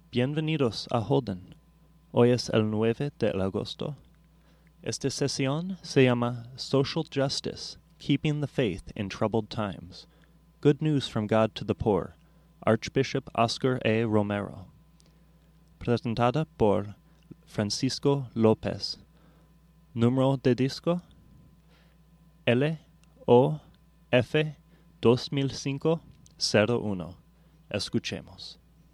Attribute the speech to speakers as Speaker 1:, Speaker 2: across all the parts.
Speaker 1: Bienvenidos a Holden. Hoy es el 9 de agosto. Esta sesión se llama Social Justice, Keeping the Faith in Troubled Times. Good News from God to the Poor, Archbishop Oscar A. Romero. Presentada por Francisco López. Número de disco LOF 2005-01. Escuchemos.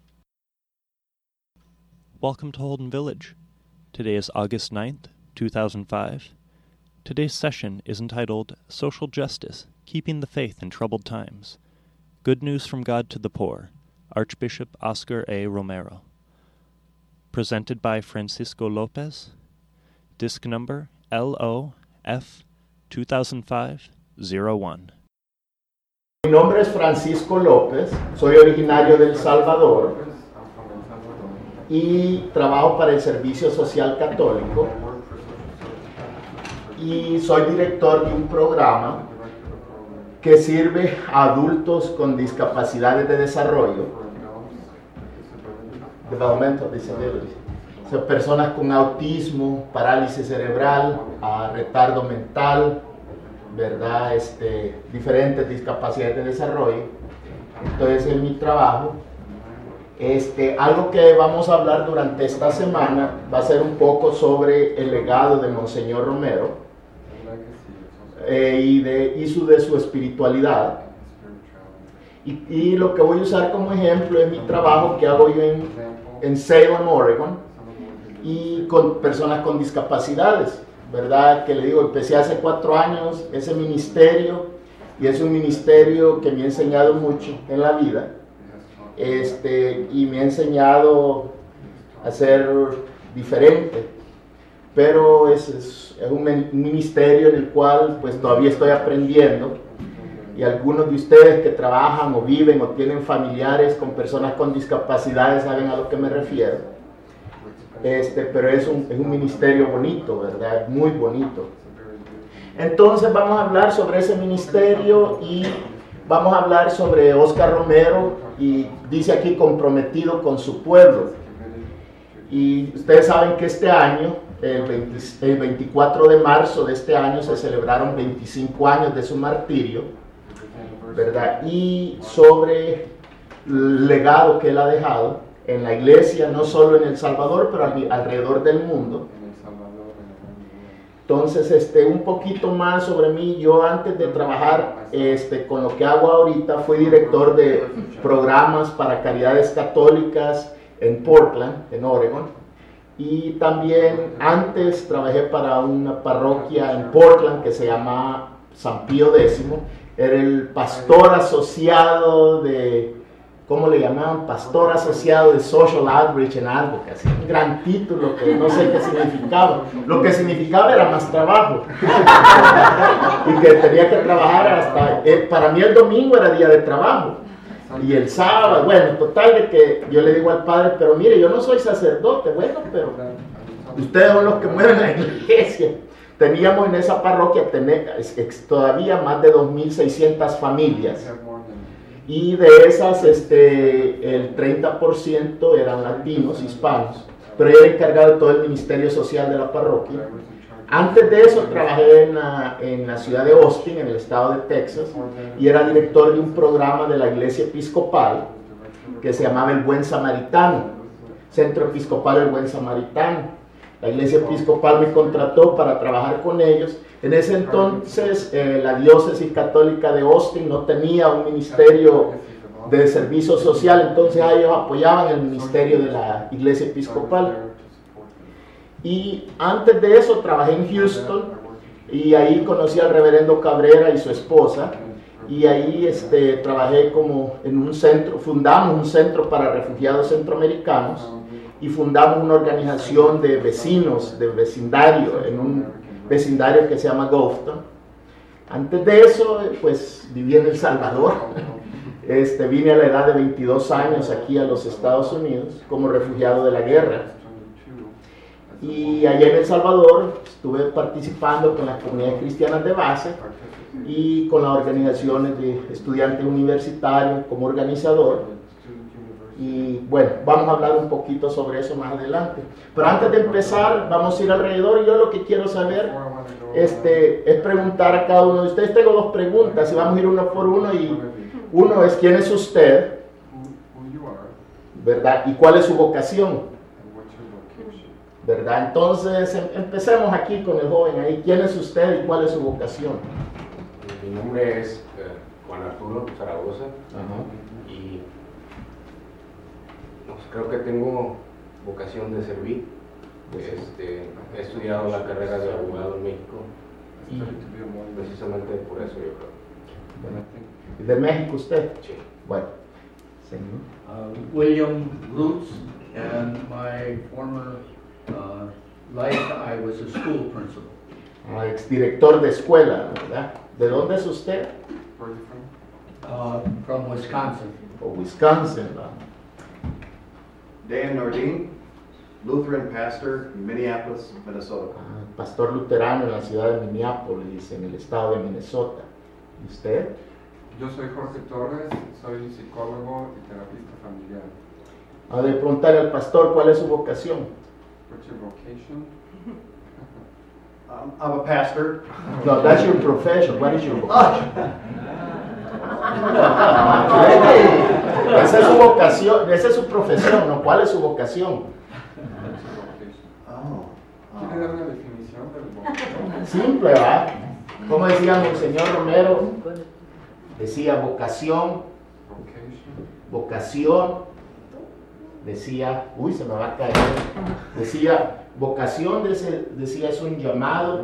Speaker 1: Welcome to Holden Village. Today is August 9th, 2005. Today's session is entitled Social Justice, Keeping the Faith in Troubled Times. Good News from God to the Poor, Archbishop Oscar A. Romero. Presented by Francisco López. Disc number LOF 2005-01.
Speaker 2: Mi nombre es Francisco López, soy originario de El Salvador y trabajo para el Servicio Social Católico y soy director de un programa que sirve a adultos con discapacidades de desarrollo, developmental disabilities, o sea, personas con autismo, parálisis cerebral, retardo mental, ¿verdad? Diferentes discapacidades de desarrollo. Entonces, en mi trabajo, algo que vamos a hablar durante esta semana va a ser un poco sobre el legado de Monseñor Romero y de su espiritualidad. Y lo que voy a usar como ejemplo es mi trabajo que hago yo en Salem, Oregon, y con personas con discapacidades, ¿verdad? Que le digo, empecé hace 4 años ese ministerio, y es un ministerio que me ha enseñado mucho en la vida, y me ha enseñado a ser diferente, pero es un ministerio en el cual pues todavía estoy aprendiendo, y algunos de ustedes que trabajan o viven o tienen familiares con personas con discapacidades saben a lo que me refiero. Pero es un ministerio bonito, ¿verdad? Muy bonito. Entonces vamos a hablar sobre ese ministerio y vamos a hablar sobre Oscar Romero, y dice aquí comprometido con su pueblo. Y ustedes saben que este año, el 24 de marzo de este año, se celebraron 25 años de su martirio, ¿verdad? Y sobre el legado que él ha dejado en la iglesia, no solo en El Salvador, pero alrededor del mundo. Entonces, un poquito más sobre mí. Yo antes de trabajar con lo que hago ahorita, fui director de programas para caridades católicas en Portland, en Oregon. Y también antes trabajé para una parroquia en Portland que se llama San Pío X. Era el pastor asociado de, ¿cómo le llamaban? Pastor asociado de Social Outreach and Advocacy. Un gran título que no sé qué significaba. Lo que significaba era más trabajo. Y que tenía que trabajar hasta... para mí el domingo era día de trabajo. Y el sábado, bueno, total de que yo le digo al padre, pero mire, yo no soy sacerdote. Bueno, pero ustedes son los que mueven la iglesia. Teníamos en esa parroquia todavía más de 2.600 familias. Y de esas, el 30% eran latinos, hispanos, pero yo era encargado de todo el ministerio social de la parroquia. Antes de eso trabajé en la ciudad de Austin, en el estado de Texas, y era director de un programa de la iglesia episcopal que se llamaba El Buen Samaritano, Centro Episcopal El Buen Samaritano. La iglesia episcopal me contrató para trabajar con ellos. En ese entonces la diócesis católica de Austin no tenía un ministerio de servicio social, entonces ellos apoyaban el ministerio de la iglesia episcopal. Y antes de eso trabajé en Houston, y ahí conocí al reverendo Cabrera y su esposa, y ahí trabajé como en un centro, fundamos un centro para refugiados centroamericanos, y fundamos una organización de vecinos, de vecindario, en un vecindario que se llama Gulfton. Antes de eso, pues viví en El Salvador. Vine a la edad de 22 años aquí a los Estados Unidos como refugiado de la guerra. Y allá en El Salvador estuve participando con las comunidades cristianas de base y con las organizaciones de estudiantes universitarios como organizador. Y bueno, vamos a hablar un poquito sobre eso más adelante. Pero antes de empezar, vamos a ir alrededor y yo lo que quiero saber es preguntar a cada uno de ustedes. Tengo dos preguntas y vamos a ir uno por uno. Y uno es, ¿quién es usted? ¿Verdad? ¿Y cuál es su vocación? ¿Verdad? Entonces, empecemos aquí con el joven ahí. ¿Quién es usted y cuál es su vocación?
Speaker 3: Mi nombre es Juan Arturo Zaragoza. Y creo que tengo vocación de servir. He estudiado la carrera de abogado en México y precisamente por eso yo creo.
Speaker 2: ¿Y de México usted?
Speaker 3: Sí.
Speaker 2: Bueno, señor.
Speaker 4: William Roots, and my former life I was a school principal.
Speaker 2: Exdirector de escuela, ¿verdad? ¿De dónde es usted?
Speaker 4: From Wisconsin.
Speaker 2: O Wisconsin, ¿verdad?
Speaker 5: Dan Nordine, Lutheran pastor in Minneapolis, Minnesota.
Speaker 2: Pastor luterano en la ciudad de Minneapolis, en el estado de Minnesota. ¿Y usted?
Speaker 6: Yo soy Jorge Torres, soy psicólogo y terapista familiar.
Speaker 2: Ha de preguntarle al pastor cuál es su vocación.
Speaker 6: What's your vocation?
Speaker 5: I'm a pastor.
Speaker 2: No, that's your profession. What is your vocation? Esa es su vocación, esa es su profesión, ¿no? ¿Cuál es su vocación?
Speaker 6: ¿Quiere dar una definición del vocación?
Speaker 2: Simple, ¿verdad? Como decía Monseñor Romero, decía vocación, decía, uy, se me va a caer, decía vocación, decía es un llamado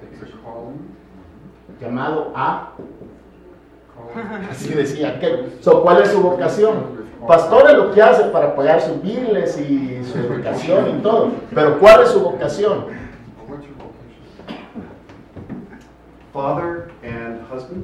Speaker 2: a, así decía, ¿cuál es su vocación? Pastor es lo que hace para pagar sus biles y su educación y todo, pero ¿cuál es su vocación?
Speaker 5: Father and husband.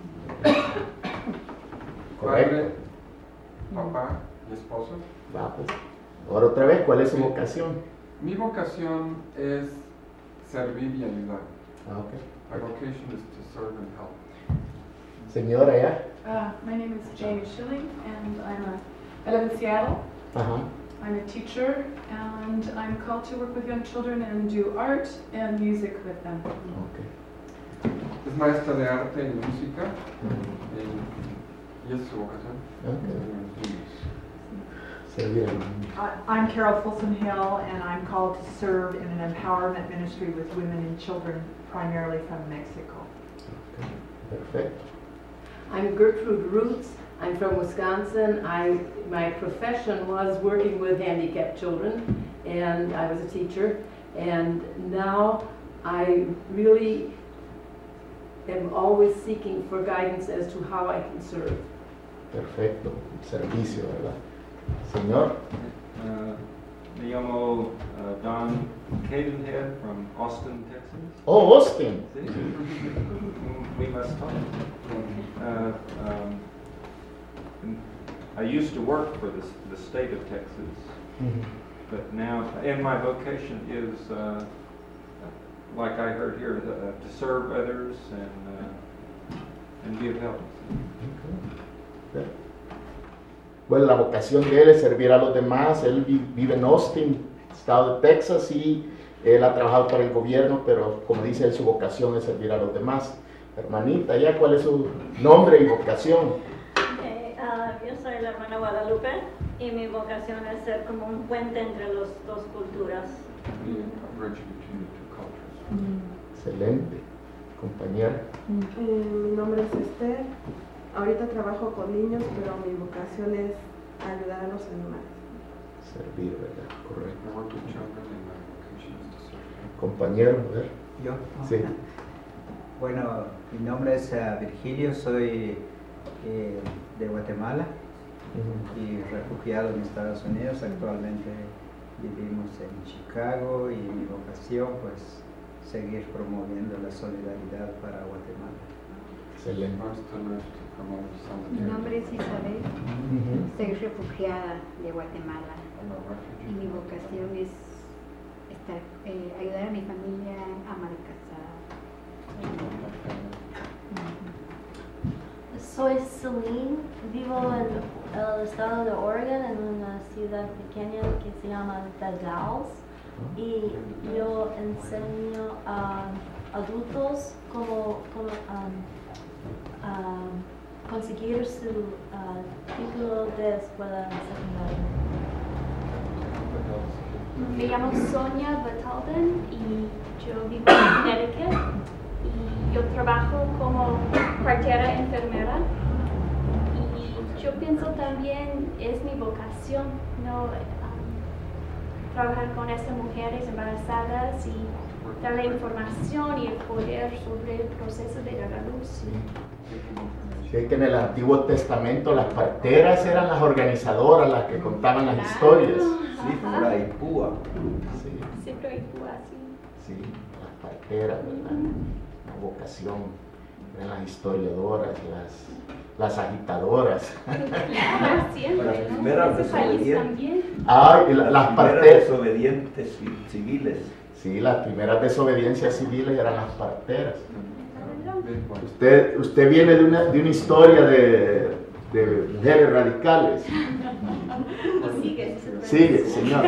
Speaker 2: Correcto.
Speaker 6: Papá y esposo.
Speaker 2: Va, pues. Ahora otra vez, ¿cuál es su vocación?
Speaker 6: Mi vocación es servir y ayudar.
Speaker 2: Okay.
Speaker 6: My vocation is to serve and help.
Speaker 2: Señora, ¿ya?
Speaker 7: My name is Jamie Schilling, and I live in Seattle.
Speaker 2: Ajá.
Speaker 7: I'm a teacher, and I'm called to work with young children and do art and music with them.
Speaker 2: Okay.
Speaker 6: Es maestra de arte y música y es su vocación.
Speaker 2: Okay. Servir.
Speaker 8: I'm Carol Fulson Hill, and I'm called to serve in an empowerment ministry with women and children, primarily from Mexico.
Speaker 2: Okay. Perfecto.
Speaker 9: I'm Gertrude Roots. I'm from Wisconsin. My profession was working with handicapped children, and I was a teacher. And now I really am always seeking for guidance as to how I can serve.
Speaker 2: Perfecto. Servicio, ¿verdad? Señor.
Speaker 10: Me llamo Don Cadenhead from Austin, Texas.
Speaker 2: Oh, Austin.
Speaker 10: Sí. We must talk. I used to work for the state of Texas, but now, and my vocation is, like I heard here, to serve others and give help.
Speaker 2: Okay. Bueno, la vocación de él es servir a los demás. Él vive en Austin, estado de Texas, y él ha trabajado para el gobierno, pero como dice él, su vocación es servir a los demás. Hermanita, ¿ya cuál es su nombre y vocación?
Speaker 11: Yo soy la hermana Guadalupe y mi vocación es ser como un puente entre las dos culturas.
Speaker 2: Excelente. Compañera.
Speaker 12: Mi nombre es Esther. Ahorita trabajo con niños, pero mi vocación es ayudar a los animales.
Speaker 2: Servir, ¿verdad? Correcto. Compañero, a ver.
Speaker 13: ¿Yo?
Speaker 2: Sí.
Speaker 13: Bueno, mi nombre es Virgilio, soy de Guatemala y refugiado en Estados Unidos. Actualmente vivimos en Chicago y mi vocación, pues, seguir promoviendo la solidaridad para Guatemala.
Speaker 2: Excelente.
Speaker 14: Mi nombre es Isabel, soy refugiada de Guatemala y mi vocación es ayudar a mi familia ama de casa.
Speaker 15: Soy Celine, vivo en el estado de Oregon, en una ciudad pequeña que se llama The Dalles, y yo enseño a adultos cómo conseguir su título de escuela secundaria.
Speaker 16: Me llamo Sonia Batalden y yo vivo en Connecticut y yo trabajo como partera enfermera y yo pienso también es mi vocación, ¿no? Trabajar con estas mujeres embarazadas y darle información y el poder sobre el proceso de dar a luz.
Speaker 2: Sí, que en el Antiguo Testamento las parteras eran las organizadoras, las que contaban las historias.
Speaker 4: Sí, Fibra y Púa.
Speaker 2: Sí.
Speaker 16: Fibra y Púa, sí.
Speaker 2: Sí, las parteras, ¿verdad? La vocación, eran las historiadoras, las agitadoras.
Speaker 16: Claro, siempre.
Speaker 4: Las primeras
Speaker 16: desobedientes.
Speaker 2: Las parteras.
Speaker 4: Desobedientes civiles.
Speaker 2: Sí, las primeras desobediencias civiles eran las parteras. Usted viene de una historia de mujeres radicales. Sigue, señora.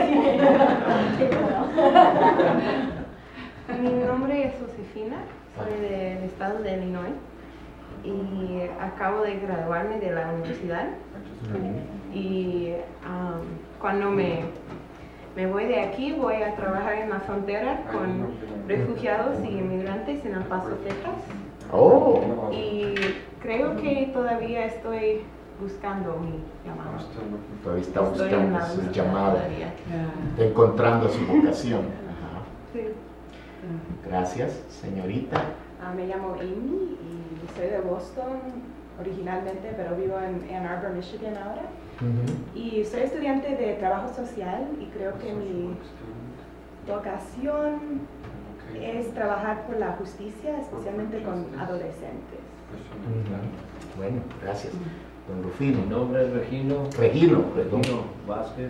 Speaker 12: Mi nombre es Josefina, soy del estado de Illinois y acabo de graduarme de la universidad. Y cuando me voy de aquí voy a trabajar en la frontera con refugiados y inmigrantes en El Paso, Texas.
Speaker 2: Oh.
Speaker 12: Y creo que todavía estoy buscando mi llamado.
Speaker 2: Todavía está buscando su llamado, encontrando su vocación. Ajá.
Speaker 12: Sí.
Speaker 2: Gracias, señorita.
Speaker 12: Me llamo Amy y soy de Boston originalmente, pero vivo en Ann Arbor, Michigan ahora. Y soy estudiante de trabajo social y creo que mi vocación es trabajar por la justicia, especialmente con adolescentes.
Speaker 2: Bueno, gracias. Don Rufino.
Speaker 17: Mi nombre es Regino Vázquez.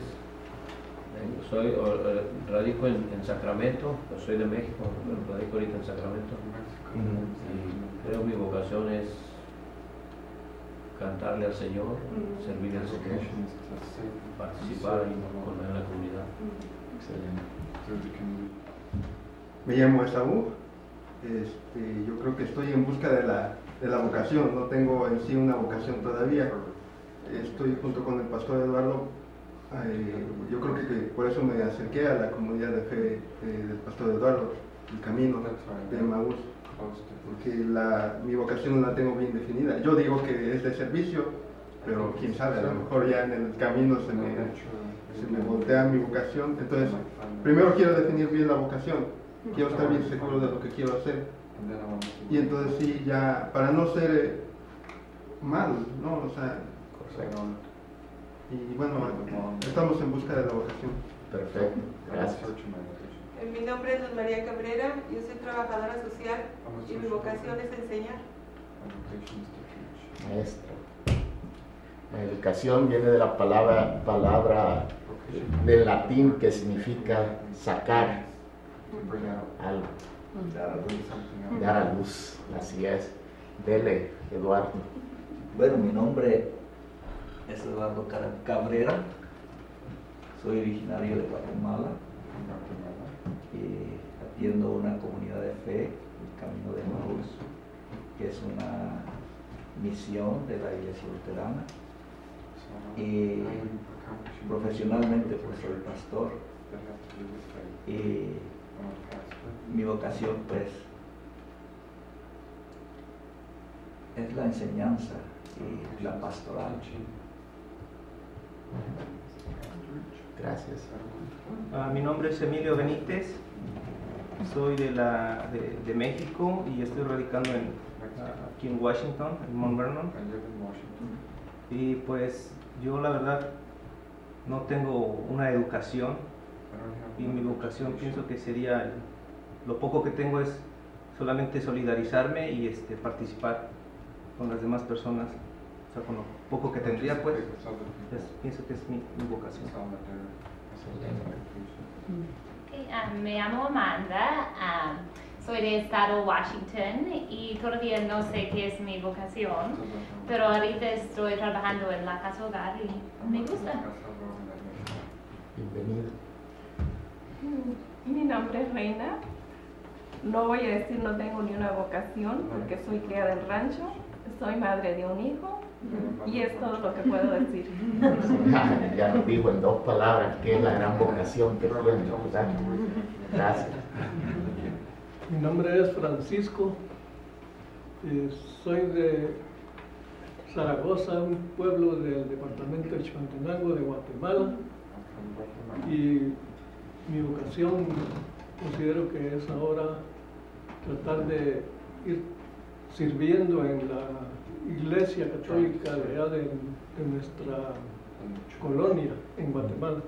Speaker 17: Radico en Sacramento, yo soy de México, radico ahorita en Sacramento. Y creo que mi vocación es cantarle al Señor, servirle al Señor, participar en la comunidad.
Speaker 2: Excelente.
Speaker 6: Me llamo Esaú. Yo creo que estoy en busca de la vocación, no tengo en sí una vocación todavía. Estoy junto con el pastor Eduardo, yo creo que por eso me acerqué a la comunidad de fe del pastor Eduardo, el camino de Emaús, porque mi vocación no la tengo bien definida. Yo digo que es de servicio, pero quién sabe, a lo mejor ya en el camino se me voltea mi vocación. Entonces, primero quiero definir bien la vocación. Quiero estar bien seguro de lo que quiero hacer. Y entonces sí, ya, para no ser mal, ¿no? O sea, y bueno, estamos en busca de la vocación.
Speaker 2: Perfecto, gracias.
Speaker 18: Mi nombre es Luz María Cabrera, yo soy trabajadora social y mi vocación es enseñar.
Speaker 2: Maestra. La educación viene de la palabra del latín que significa sacar algo, dar a luz, así es. Dele, Eduardo.
Speaker 19: Bueno, mi nombre es Eduardo Cabrera, soy originario de Guatemala y atiendo una comunidad de fe, el Camino de Emaús, que es una misión de la Iglesia Luterana, y profesionalmente pues soy pastor y mi vocación pues es la enseñanza y la pastoral.
Speaker 2: Gracias.
Speaker 20: Mi nombre es Emilio Benítez, soy de México y estoy radicando aquí en Washington, en Mount Vernon. Y pues yo la verdad no tengo una educación y mi vocación pienso que sería, lo poco que tengo es solamente solidarizarme y participar con las demás personas. O sea, con lo poco que tendría, pues, pienso que es mi vocación.
Speaker 21: Me llamo Amanda, soy de estado Washington y todavía no sé qué es mi vocación, pero ahorita estoy trabajando en la casa hogar y me gusta.
Speaker 2: Bienvenida.
Speaker 22: Mi nombre es Reina. No voy a decir no tengo ni una vocación porque soy criada en rancho, soy madre de un hijo y es todo lo que puedo decir.
Speaker 2: Ya nos dijo en 2 palabras que es la gran vocación que tiene, ¿verdad? Gracias.
Speaker 23: Mi nombre es Francisco, soy de Zaragoza, un pueblo del departamento de Chimaltenango de Guatemala, y mi vocación considero que es ahora tratar de ir sirviendo en la iglesia católica de allá de nuestra colonia en Guatemala.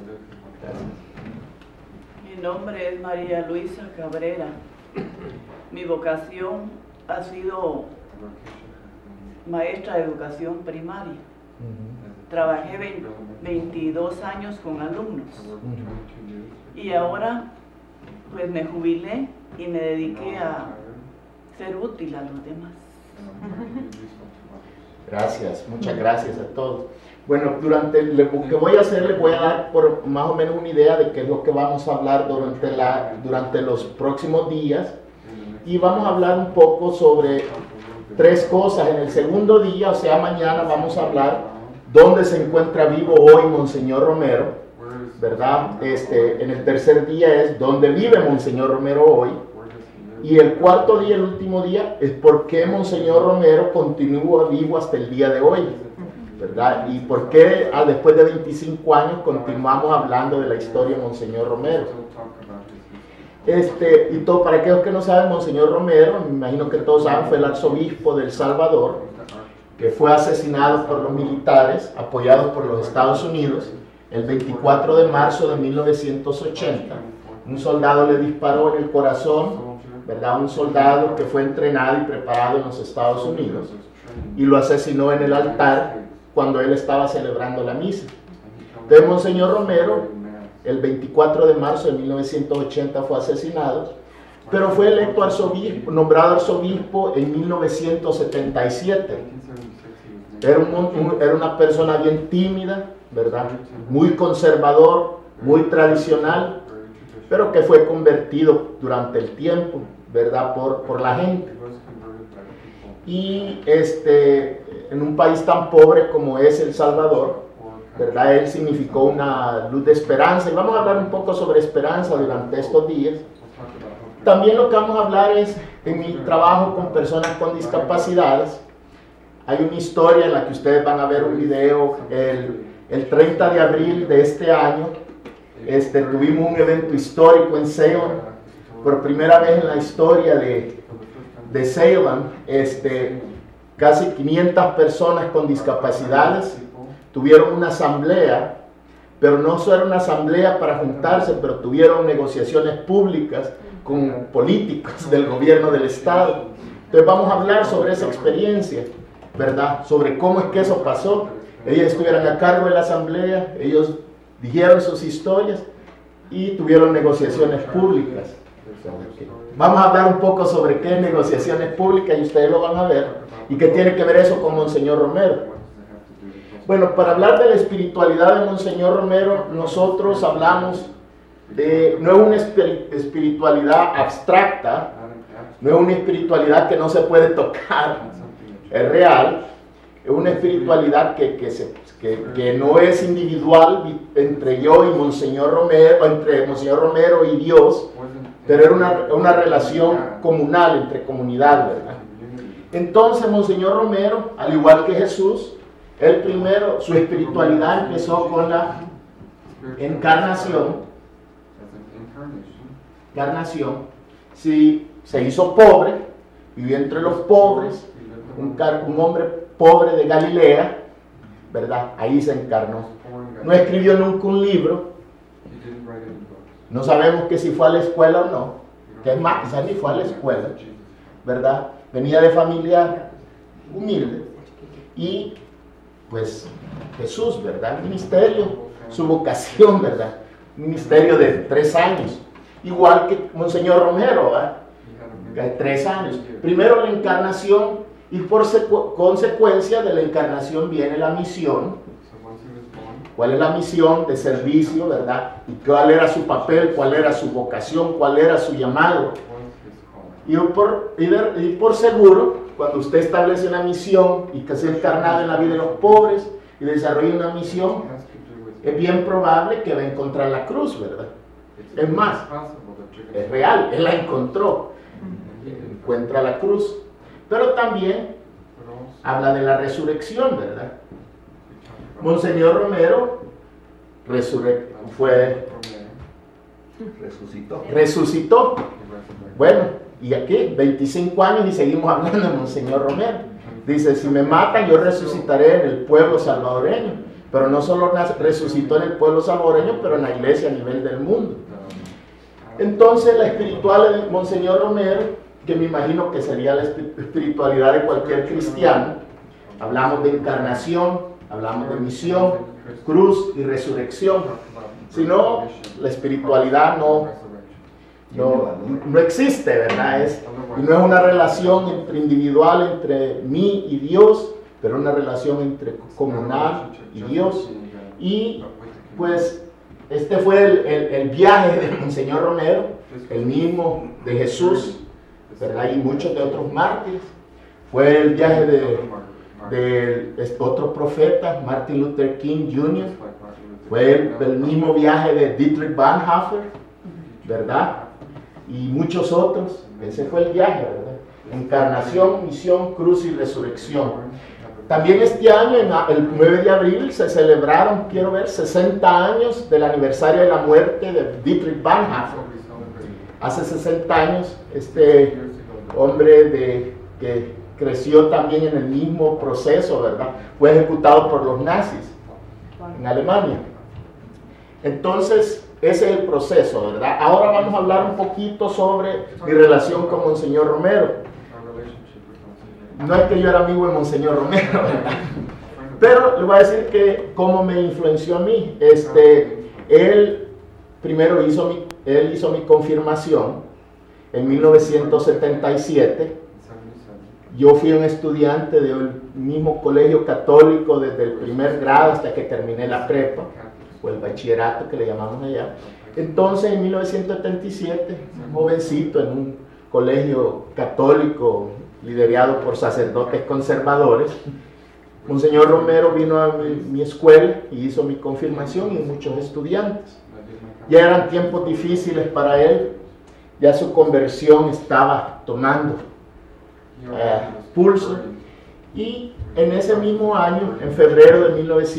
Speaker 24: Mi nombre es María Luisa Cabrera. Mi vocación ha sido maestra de educación primaria. Trabajé 22 años con alumnos y ahora pues me jubilé y me dediqué a ser útil a los demás.
Speaker 2: Gracias, muchas gracias a todos. Bueno, durante lo que voy a hacer, les voy a dar por más o menos una idea de qué es lo que vamos a hablar durante los próximos días, y vamos a hablar un poco sobre 3 cosas. En el segundo día, o sea mañana, vamos a hablar dónde se encuentra vivo hoy Monseñor Romero, ¿verdad? En el tercer día es dónde vive Monseñor Romero hoy, y el cuarto día, el último día, es por qué Monseñor Romero continúa vivo hasta el día de hoy, ¿verdad? Y por qué después de 25 años continuamos hablando de la historia de Monseñor Romero. Y todo, para aquellos que no saben, Monseñor Romero, me imagino que todos saben, fue el arzobispo de El Salvador, que fue asesinado por los militares apoyados por los Estados Unidos el 24 de marzo de 1980. Un soldado le disparó en el corazón, ¿verdad? Un soldado que fue entrenado y preparado en los Estados Unidos, y lo asesinó en el altar cuando él estaba celebrando la misa. Entonces Monseñor Romero, el 24 de marzo de 1980 fue asesinado, pero fue electo arzobispo, nombrado arzobispo en 1977. Era una persona bien tímida, ¿verdad? Muy conservador, muy tradicional, pero que fue convertido durante el tiempo, ¿verdad? Por la gente. Y en un país tan pobre como es El Salvador, ¿verdad? Él significó una luz de esperanza, y vamos a hablar un poco sobre esperanza durante estos días. También lo que vamos a hablar es, en mi trabajo con personas con discapacidades, hay una historia en la que ustedes van a ver un video. El 30 de abril de este año tuvimos un evento histórico en Salem. Por primera vez en la historia de Salem, casi 500 personas con discapacidades tuvieron una asamblea, pero no solo era una asamblea para juntarse, pero tuvieron negociaciones públicas con políticos del gobierno del estado. Entonces vamos a hablar sobre esa experiencia, ¿verdad? Sobre cómo es que eso pasó. Ellos estuvieron a cargo de la asamblea, ellos dijeron sus historias y tuvieron negociaciones públicas. Vamos a hablar un poco sobre qué es negociaciones públicas, y ustedes lo van a ver, y qué tiene que ver eso con Monseñor Romero. Bueno, para hablar de la espiritualidad de Monseñor Romero, nosotros hablamos de, no es una espiritualidad abstracta, no es una espiritualidad que no se puede tocar, es real, es una espiritualidad que no es individual entre yo y Monseñor Romero, entre Monseñor Romero y Dios, pero era una relación comunal, entre comunidad, ¿verdad? Entonces Monseñor Romero, al igual que Jesús, él primero, su espiritualidad empezó con la encarnación. Sí, se hizo pobre, vivió entre los pobres, un hombre pobre de Galilea, ¿verdad? Ahí se encarnó. No escribió nunca un libro. No sabemos que si fue a la escuela o no, que es más, quizás ni fue a la escuela, ¿verdad? Venía de familia humilde. Y pues Jesús, ¿verdad? Ministerio, su vocación, ¿verdad? Un ministerio de 3 años. Igual que Monseñor Romero, ¿verdad? de 3 años. Primero la encarnación y por consecuencia de la encarnación viene la misión. ¿Cuál es la misión de servicio, verdad? Y cuál era su papel, cuál era su vocación, cuál era su llamado. Y por seguro, cuando usted establece una misión y que sea encarnado en la vida de los pobres y desarrolla una misión, es bien probable que va a encontrar la cruz, ¿verdad? Es más, es real, él la encontró, encuentra la cruz. Pero también habla de la resurrección, ¿verdad? Monseñor Romero resucitó. Bueno, y aquí 25 años y seguimos hablando de Monseñor Romero. Dice, si me matan yo resucitaré en el pueblo salvadoreño. Pero no solo resucitó en el pueblo salvadoreño, pero en la iglesia a nivel del mundo. Entonces la espiritualidad de Monseñor Romero, que me imagino que sería la espiritualidad de cualquier cristiano, hablamos de encarnación, hablamos de misión, cruz y resurrección. Si no, la espiritualidad no existe, ¿verdad? Y no es una relación individual entre mí y Dios, pero una relación entre comunal y Dios. Y pues este fue el viaje de Monseñor Romero, el mismo de Jesús, ¿verdad? Y muchos de otros mártires. Fue el viaje de otro profeta, Martin Luther King Jr. Fue el mismo viaje de Dietrich Bonhoeffer, ¿verdad? Y muchos otros. Ese fue el viaje, ¿verdad? Encarnación, misión, cruz y resurrección. También este año, el 9 de abril, se celebraron, 60 años del aniversario de la muerte de Dietrich Bonhoeffer. Hace 60 años, este hombre que creció también en el mismo proceso, ¿verdad? Fue ejecutado por los nazis en Alemania. Entonces, ese es el proceso, ¿verdad? Ahora vamos a hablar un poquito sobre mi relación con Monseñor Romero. No es que yo era amigo de Monseñor Romero, ¿verdad? Pero le voy a decir que cómo me influenció a mí. Él primero hizo mi confirmación en 1977. Yo fui un estudiante del mismo colegio católico desde el primer grado hasta que terminé la prepa, o el bachillerato que le llamamos allá. Entonces, en 1977, un jovencito en un colegio católico liderado por sacerdotes conservadores, Monseñor Romero vino a mi escuela y hizo mi confirmación y muchos estudiantes. Ya eran tiempos difíciles para él, ya su conversión estaba tomando pulso, y en ese mismo año, en febrero de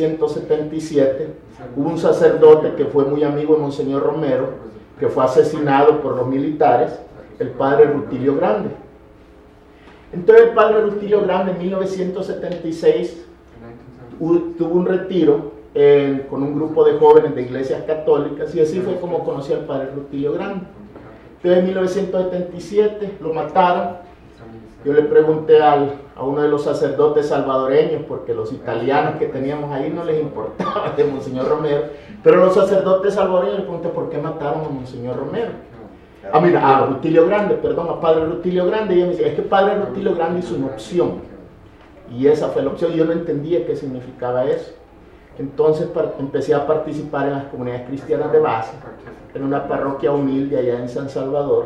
Speaker 2: 1977, hubo un sacerdote que fue muy amigo de Monseñor Romero, que fue asesinado por los militares, el padre Rutilio Grande. Entonces el padre Rutilio Grande en 1976 tuvo un retiro con un grupo de jóvenes de iglesias católicas, y así fue como conocí al padre Rutilio Grande. Entonces en 1977 lo mataron. Yo le pregunté a uno de los sacerdotes salvadoreños, porque los italianos que teníamos ahí no les importaba de Monseñor Romero, pero los sacerdotes salvadoreños le pregunté por qué mataron a Monseñor Romero. A Rutilio Grande, perdón, a Padre Rutilio Grande. Y ella me decía, es que Padre Rutilio Grande hizo una opción, y esa fue la opción. Yo no entendía qué significaba eso. Entonces empecé a participar en las comunidades cristianas de base, en una parroquia humilde allá en San Salvador.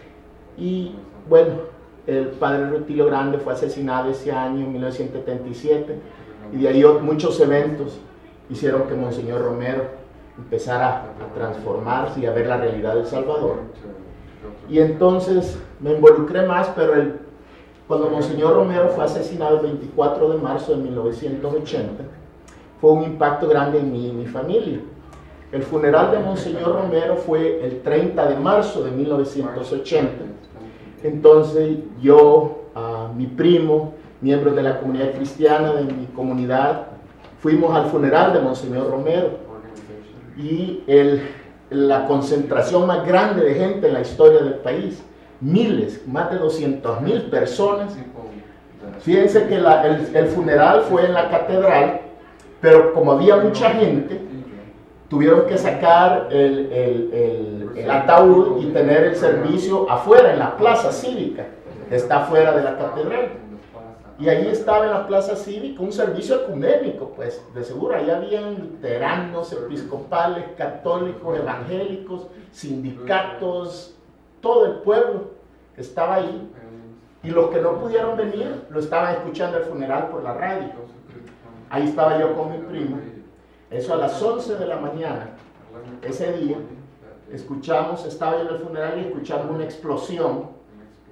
Speaker 2: Y bueno, el padre Rutilio Grande fue asesinado ese año, en 1977, y de ahí muchos eventos hicieron que Monseñor Romero empezara a transformarse y a ver la realidad del Salvador. Y entonces me involucré más, pero cuando Monseñor Romero fue asesinado el 24 de marzo de 1980, fue un impacto grande en mí y mi familia. El funeral de Monseñor Romero fue el 30 de marzo de 1980. Entonces yo, mi primo, miembros de la comunidad cristiana de mi comunidad, fuimos al funeral de Monseñor Romero, y la concentración más grande de gente en la historia del país, miles, más de 200,000 personas. Fíjense que el funeral fue en la catedral, pero como había mucha gente, tuvieron que sacar el ataúd y tener el servicio afuera, en la plaza cívica, que está afuera de la catedral. Y allí estaba en la plaza cívica un servicio ecuménico, pues de seguro, ahí habían luteranos, episcopales, católicos, evangélicos, sindicatos, todo el pueblo que estaba ahí. Y los que no pudieron venir lo estaban escuchando el funeral por la radio. Ahí estaba yo con mi primo. Eso a las 11 de la mañana, ese día, estaba yo en el funeral y escuchamos una explosión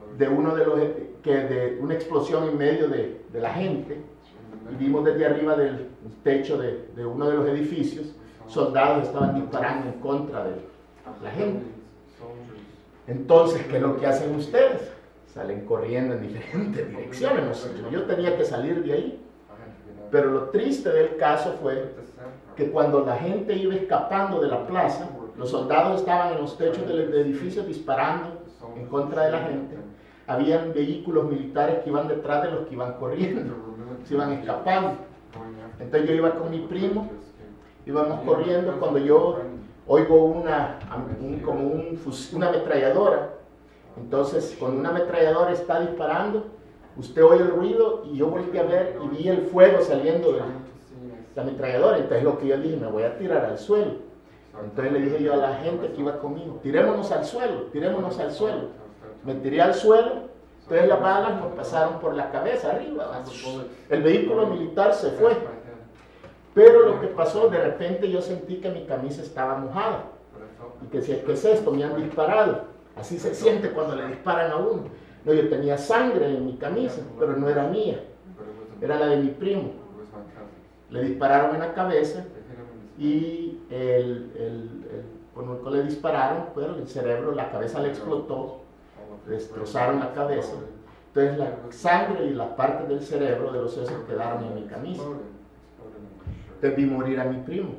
Speaker 2: una explosión en medio de la gente, y vimos desde arriba del techo de uno de los edificios, soldados estaban disparando en contra de la gente. Entonces, ¿qué es lo que hacen ustedes? Salen corriendo en diferentes direcciones. No sé, yo tenía que salir de ahí. Pero lo triste del caso fue que cuando la gente iba escapando de la plaza, los soldados estaban en los techos del edificio disparando en contra de la gente. Habían vehículos militares que iban detrás de los que iban corriendo, se iban escapando. Entonces yo iba con mi primo, íbamos corriendo, cuando yo oigo una ametralladora. Entonces, cuando una ametralladora está disparando, usted oye el ruido y yo volteé a ver y vi el fuego saliendo de la ametralladora. Entonces lo que yo dije, me voy a tirar al suelo. Entonces le dije yo a la gente que iba conmigo, tirémonos al suelo, tirémonos al suelo. Me tiré al suelo, entonces las balas nos pasaron por la cabeza arriba. El vehículo militar se fue. Pero lo que pasó, de repente yo sentí que mi camisa estaba mojada. Y que decía, ¿qué es esto? Me han disparado. Así se siente cuando le disparan a uno. No, yo tenía sangre en mi camisa, pero no era mía. Era la de mi primo. Le dispararon en la cabeza y cuando le dispararon, pero el cerebro, la cabeza le explotó. Destrozaron la cabeza, entonces la sangre y las partes del cerebro de los sesos quedaron en mi camisa. Entonces vi morir a mi primo,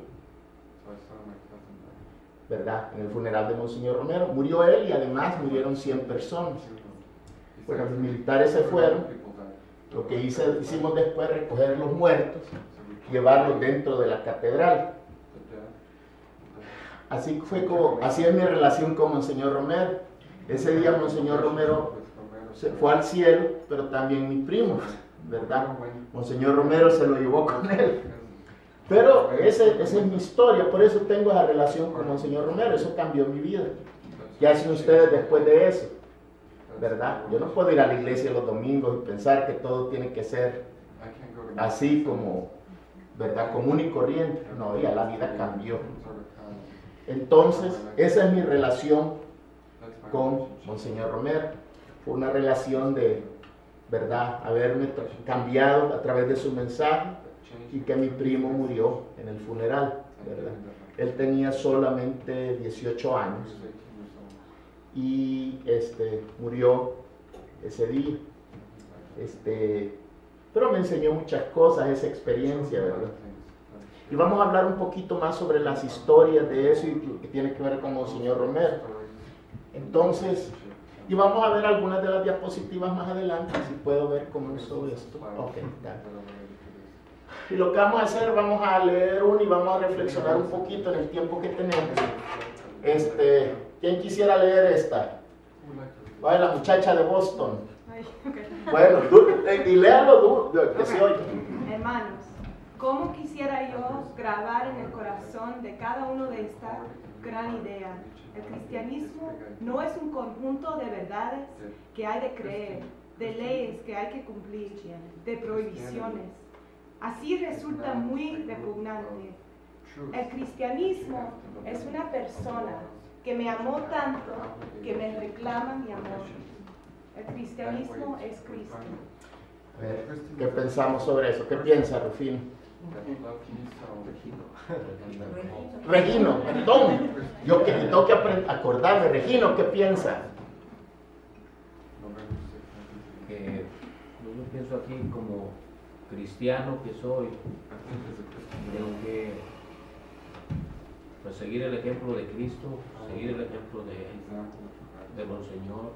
Speaker 2: ¿verdad? En el funeral de Monseñor Romero murió él y además murieron 100 personas. Bueno, los militares se fueron. Lo que hicimos después, recoger los muertos, llevarlos dentro de la catedral. Así es mi relación con Monseñor Romero. Ese día Monseñor Romero se fue al cielo, pero también mi primo, ¿verdad? Monseñor Romero se lo llevó con él. Pero esa es mi historia, por eso tengo esa relación con Monseñor Romero, eso cambió mi vida. ¿Qué hacen ustedes después de eso? ¿Verdad? Yo no puedo ir a la iglesia los domingos y pensar que todo tiene que ser así como, ¿verdad? Común y corriente. No, ya la vida cambió. Entonces, esa es mi relación con Monseñor Romero. Fue una relación de, ¿verdad?, haberme cambiado a través de su mensaje, y que mi primo murió en el funeral, ¿verdad? Él tenía solamente 18 años y murió ese día. Pero me enseñó muchas cosas esa experiencia, ¿verdad? Y vamos a hablar un poquito más sobre las historias de eso y lo que tiene que ver con Monseñor Romero. Entonces, y vamos a ver algunas de las diapositivas más adelante, si puedo ver cómo uso esto. Ok, dale. Y lo que vamos a hacer, vamos a leer uno y vamos a reflexionar un poquito en el tiempo que tenemos. ¿Quién quisiera leer esta? Vaya, la muchacha de Boston. Bueno, y léalo, que se oye.
Speaker 1: Hermanos, ¿cómo quisiera yo grabar en el corazón de cada uno de esta gran idea? El cristianismo no es un conjunto de verdades que hay de creer, de leyes que hay que cumplir, de prohibiciones. Así resulta muy repugnante. El cristianismo es una persona que me amó tanto que me reclama mi amor. El cristianismo es Cristo.
Speaker 2: A ver, ¿qué pensamos sobre eso? ¿Qué piensa Rufino? Regino, perdón. Yo que tengo que acordarme. Regino, ¿qué piensa?
Speaker 17: Yo pienso aquí como cristiano que soy, tengo que pues, seguir el ejemplo de Cristo, seguir el ejemplo de Monseñor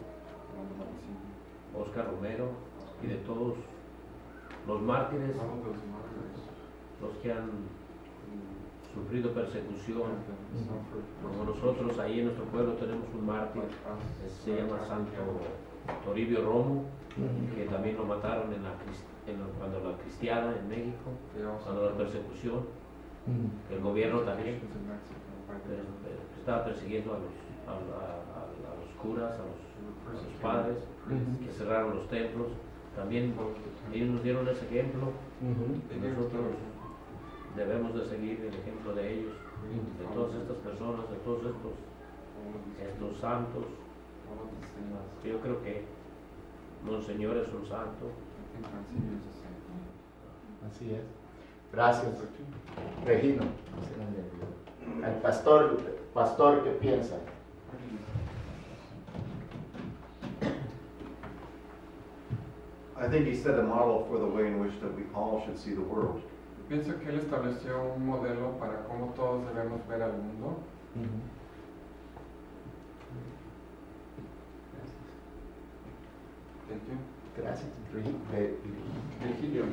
Speaker 17: Oscar Romero y de todos los mártires, los que han sufrido persecución. Como nosotros ahí en nuestro pueblo tenemos un mártir, se llama Santo Toribio Romo, que también lo mataron cuando la cristiada en México, cuando la persecución. El gobierno también estaba persiguiendo a los curas, a los padres, que cerraron los templos. También ellos nos dieron ese ejemplo, y nosotros debemos de seguir el ejemplo de ellos, de todas estas personas, de todos estos santos. Yo creo que Monseñor es un santo.
Speaker 2: Así es. Gracias. Regino. El pastor, ¿qué piensa?
Speaker 3: I think he set a model for the way in which that we all should see the world.
Speaker 10: Pienso que él estableció un modelo para cómo todos debemos ver al mundo.
Speaker 2: Gracias. Virgilio.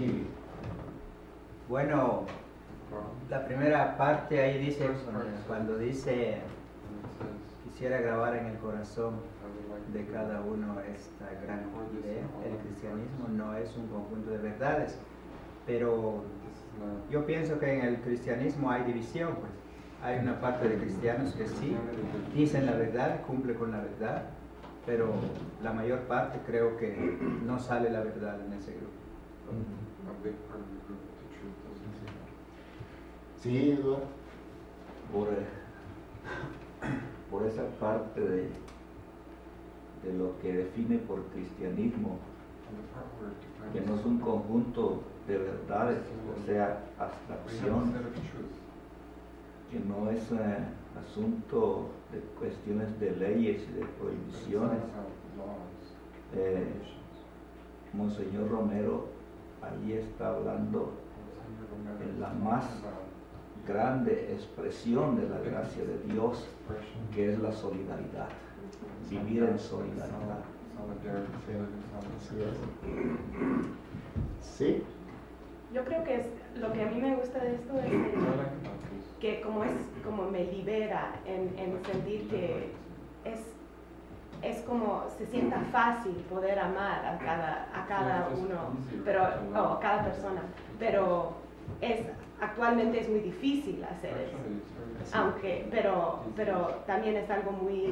Speaker 13: Bueno, la primera parte ahí dice, cuando dice, quisiera grabar en el corazón de cada uno esta gran idea. El cristianismo no es un conjunto de verdades, pero yo pienso que en el cristianismo hay división, pues. Hay una parte de cristianos que sí dicen la verdad, cumplen con la verdad, pero la mayor parte creo que no sale la verdad en ese grupo.
Speaker 2: Sí, Eduardo.
Speaker 19: Por esa parte de lo que define por cristianismo, que no es un conjunto de verdades, o sea, abstracciones, que no es asunto de cuestiones de leyes y de prohibiciones. Monseñor Romero ahí está hablando en la más grande expresión de la gracia de Dios, que es la solidaridad, vivir en solidaridad.
Speaker 2: Sí.
Speaker 1: Yo creo que lo que a mí me gusta de esto es que como me libera en sentir que es como se sienta fácil poder amar a cada uno, a cada persona, pero actualmente es muy difícil hacer eso, pero también es algo muy,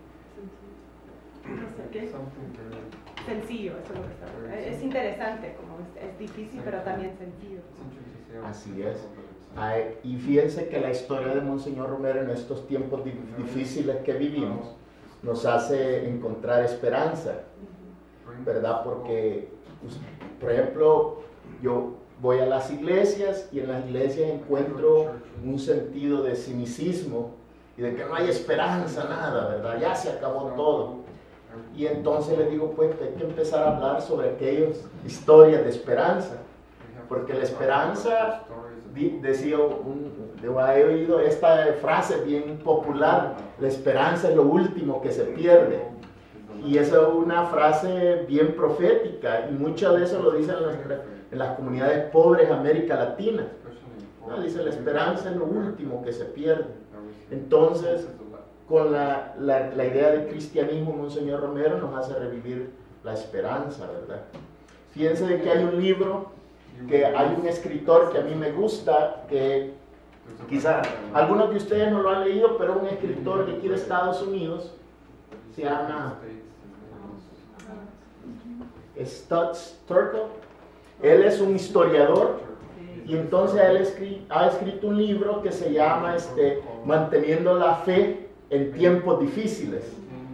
Speaker 1: no sé qué, sencillo, eso es lo que está. Es interesante, como es difícil, pero también sencillo.
Speaker 2: Así es. Y fíjense que la historia de Monseñor Romero en estos tiempos difíciles que vivimos nos hace encontrar esperanza, ¿verdad? Porque, por ejemplo, yo voy a las iglesias y en las iglesias encuentro un sentido de cinicismo y de que no hay esperanza, nada, ¿verdad? Ya se acabó todo. Y entonces les digo, pues hay que empezar a hablar sobre aquellas historias de esperanza, porque la esperanza, decía, he oído esta frase bien popular, la esperanza es lo último que se pierde. Y esa es una frase bien profética, y muchas de eso lo dicen en las comunidades pobres de América Latina. ¿No? Dice, la esperanza es lo último que se pierde. Entonces, con la idea del cristianismo, Monseñor Romero nos hace revivir la esperanza, ¿verdad? Fíjense de que hay un libro, que hay un escritor que a mí me gusta, que quizá algunos de ustedes no lo han leído, pero un escritor de aquí de Estados Unidos, se llama Studs Terkel. Él es un historiador y entonces él ha escrito un libro que se llama Manteniendo la fe en tiempos difíciles.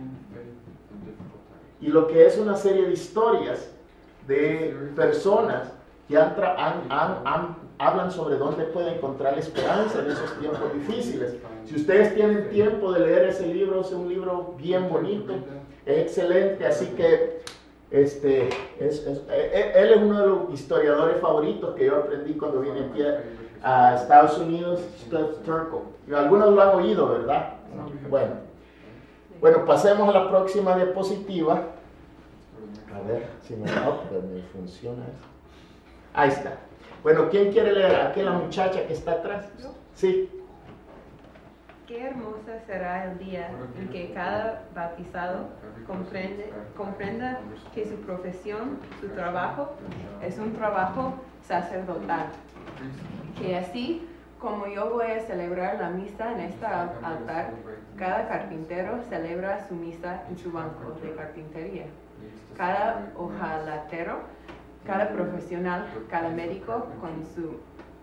Speaker 2: Y lo que es una serie de historias de personas que hablan sobre dónde puede encontrar esperanza en esos tiempos difíciles. Si ustedes tienen tiempo de leer ese libro, es un libro bien bonito, es excelente, así que él es uno de los historiadores favoritos que yo aprendí cuando vine aquí a Estados Unidos, Studs Terkel. Y algunos lo han oído, ¿verdad? Bueno, pasemos a la próxima diapositiva. A ver si me funciona esto. Ahí está. Bueno, ¿quién quiere leer? Aquí la muchacha que está atrás. Sí.
Speaker 12: Qué hermosa será el día en que cada bautizado comprenda que su profesión, su trabajo, es un trabajo sacerdotal. Que así como yo voy a celebrar la misa en este altar, cada carpintero celebra su misa en su banco de carpintería. Cada hojalatero, cada profesional, cada médico con su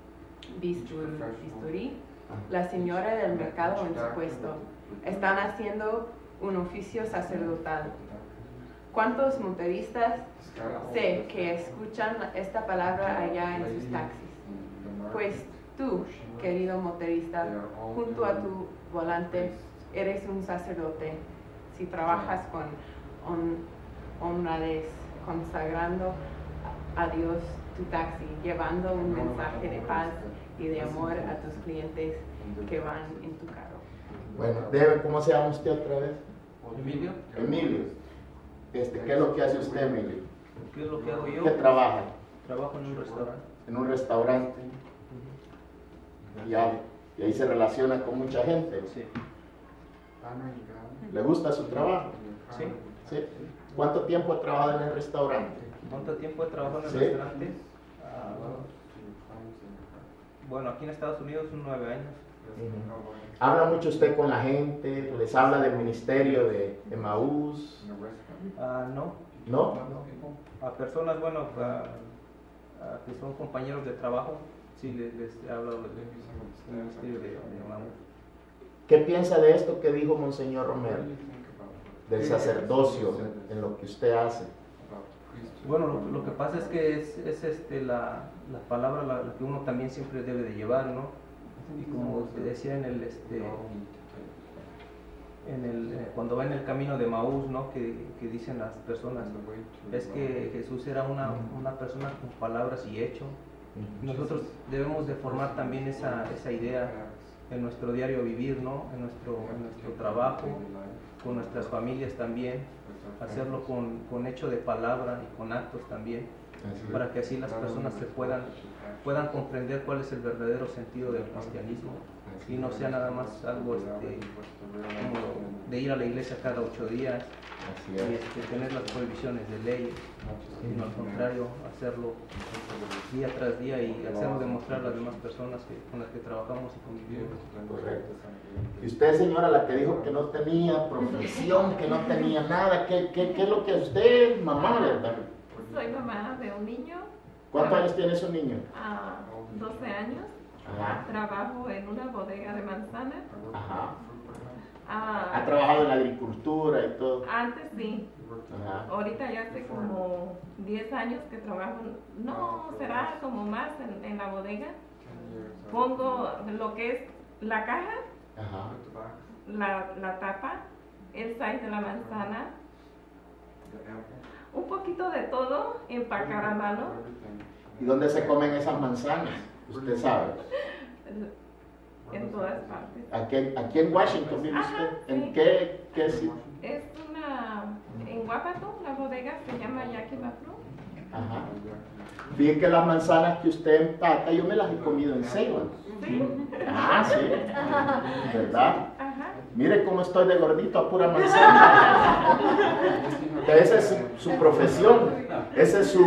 Speaker 12: bisturí, la señora del mercado en su puesto, están haciendo un oficio sacerdotal. ¿Cuántos motoristas sé que escuchan esta palabra allá en sus taxis? Pues tú, querido motorista, junto a tu volante, eres un sacerdote. Si trabajas con honradez, consagrando a Dios tu taxi, llevando un mensaje de paz y de amor a tus clientes que van en tu carro.
Speaker 2: Bueno, debe, ¿cómo se llama usted otra vez?
Speaker 17: Emilio.
Speaker 2: Emilio. ¿Qué es lo que hace usted, Emilio?
Speaker 20: ¿Qué es lo que hago yo?
Speaker 2: ¿Qué trabaja?
Speaker 20: Trabajo en un restaurante.
Speaker 2: En un restaurante. Y ahí se relaciona con mucha gente.
Speaker 20: Sí.
Speaker 2: ¿Le gusta su trabajo?
Speaker 20: Sí.
Speaker 2: ¿Sí? ¿Cuánto tiempo ha trabajado en el restaurante?
Speaker 20: ¿Cuánto tiempo he trabajado en el
Speaker 2: Sí.
Speaker 20: restaurante? Bueno, aquí en Estados Unidos son 9 años.
Speaker 2: ¿Habla mucho usted con la gente? ¿Les habla del ministerio de Emaús?
Speaker 20: No.
Speaker 2: ¿No?
Speaker 20: A personas, bueno, que son compañeros de trabajo, sí les he hablado del ministerio de Emaús.
Speaker 2: ¿Qué piensa de esto que dijo Monseñor Romero? Del sacerdocio en lo que usted hace.
Speaker 20: Bueno, lo que pasa es que es la palabra la que uno también siempre debe de llevar, ¿no? Y como te decía cuando va en el camino de Maús, ¿no? Que dicen las personas, es que Jesús era una persona con palabras y hechos. Nosotros debemos de formar también esa idea en nuestro diario vivir, ¿no? En nuestro trabajo, con nuestras familias también, hacerlo con hecho de palabra y con actos también, para que así las personas puedan comprender cuál es el verdadero sentido del cristianismo y no sea nada más algo como de ir a la iglesia cada 8 días y tener las prohibiciones de ley, sino al contrario, hacerlo día tras día y hacerlo demostrar a las demás personas con las que trabajamos y convivimos.
Speaker 2: Correcto. Y usted, señora, la que dijo que no tenía profesión, que no tenía nada, ¿qué es lo que usted, mamá, verdad?
Speaker 22: Soy mamá de un niño.
Speaker 2: ¿Cuántos años tiene su niño?
Speaker 22: 12 años.
Speaker 2: Ajá.
Speaker 22: Trabajo en una bodega de manzana.
Speaker 2: Ajá. ¿Ha trabajado en la agricultura y todo?
Speaker 22: Antes sí.
Speaker 2: Ajá.
Speaker 22: Ahorita ya hace como 10 años que trabajo, no, será como más en la bodega. Pongo lo que es la caja, la tapa, el size de la manzana, un poquito de todo, empacar a mano.
Speaker 2: ¿Y dónde se comen esas manzanas? Usted sabe.
Speaker 22: En todas partes.
Speaker 2: Aquí en Washington, ¿vive usted? ¿En qué sitio?
Speaker 22: Es en Guapato, la bodega se llama Jackie Matru.
Speaker 2: Ajá. Fíjate que las manzanas que usted empaca, yo me las he comido en Ceylon.
Speaker 22: ¿Sí?
Speaker 2: Ah, sí. ¿Verdad?
Speaker 22: Ajá.
Speaker 2: Mire cómo estoy de gordito a pura manzana. Esa es su profesión. Ese es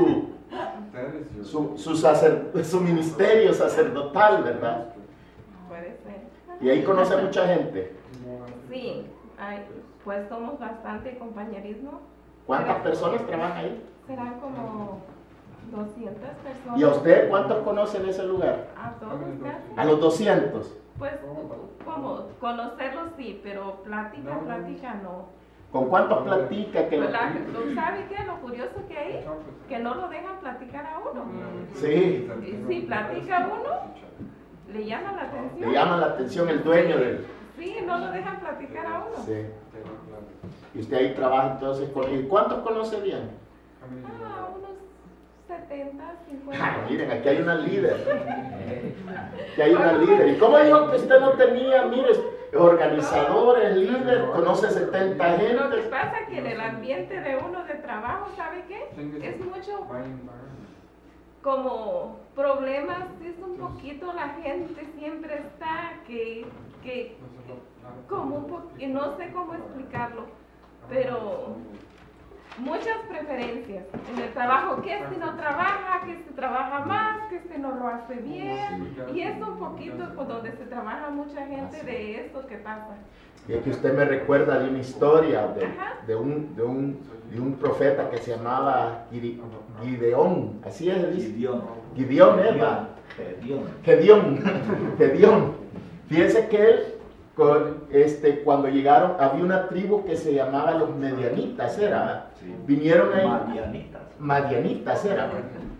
Speaker 2: su ministerio sacerdotal, ¿verdad?
Speaker 22: Puede ser.
Speaker 2: Y ahí conoce mucha gente.
Speaker 22: Sí, pues somos bastante compañerismo.
Speaker 2: ¿Cuántas personas trabajan ahí?
Speaker 22: Serán como 200 personas.
Speaker 2: ¿Y a usted cuántos conocen ese lugar?
Speaker 22: A todos casi.
Speaker 2: ¿A los 200?
Speaker 22: Pues como conocerlos sí, pero plática no.
Speaker 2: ¿Con cuántos platica?
Speaker 22: ¿Sabe qué? Lo curioso que hay, que no lo dejan platicar a uno.
Speaker 2: Sí.
Speaker 22: Si platica uno, le llama la atención.
Speaker 2: Le llama la atención el dueño del...
Speaker 22: Sí, no lo dejan platicar a uno.
Speaker 2: Sí. Y usted ahí trabaja entonces con ellos. ¿Cuántos conoce bien?
Speaker 22: Unos 70, 50.
Speaker 2: Ah, miren, aquí hay una líder. Aquí hay una líder. ¿Y cómo dijo que usted no tenía, mire, organizadores, líder, conoce 70 gente?
Speaker 22: Lo que pasa es que en el ambiente de uno de trabajo, ¿sabe qué? Es mucho como problemas, es un poquito, la gente siempre está como un poquito, no sé cómo explicarlo, pero muchas preferencias en el trabajo, que este no trabaja, que este trabaja más, que este no lo hace bien, y es un poquito por donde se trabaja mucha gente de esto que pasa.
Speaker 2: Y es que usted me recuerda de una historia de un profeta que se llamaba Gideón, así es, Gideón, ¿verdad? Gedeón. Fíjense que él, cuando llegaron, había una tribu que se llamaba los Medianitas, ¿era? Sí. Vinieron ahí. Madianitas, ¿era?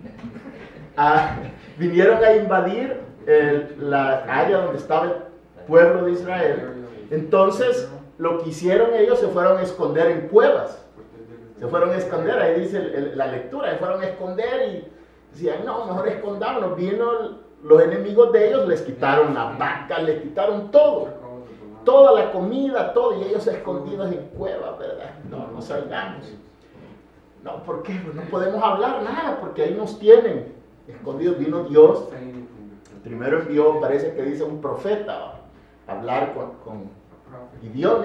Speaker 2: Vinieron a invadir la área donde estaba el pueblo de Israel. Entonces, lo que hicieron ellos, se fueron a esconder en cuevas. Se fueron a esconder, ahí dice la lectura, se fueron a esconder y decían, no, mejor escondámonos. Vino los enemigos de ellos, les quitaron las vacas, les quitaron todo. Toda la comida, todo, y ellos escondidos en cuevas, ¿verdad? No salgamos. No, ¿por qué? Pues no podemos hablar nada, porque ahí nos tienen escondidos. Vino Dios, primero envió, parece que dice un profeta, a hablar con Gideón,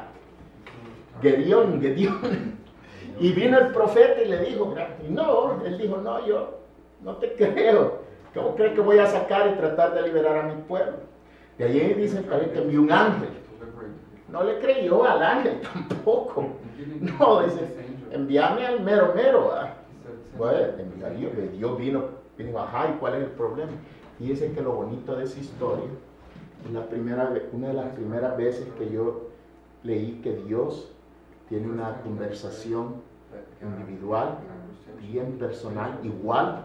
Speaker 2: Gedeón. Y vino el profeta y le dijo, él dijo, no, yo no te creo. ¿Cómo crees que voy a sacar y tratar de liberar a mi pueblo? De allí dicen también que envió un ángel. No le creyó al ángel tampoco. No, dice, envíame al mero. Bueno, Dios vino y dijo, ajá, ¿y cuál es el problema? Y dice que lo bonito de esa historia, una de las primeras veces que yo leí que Dios tiene una conversación individual, bien personal, igual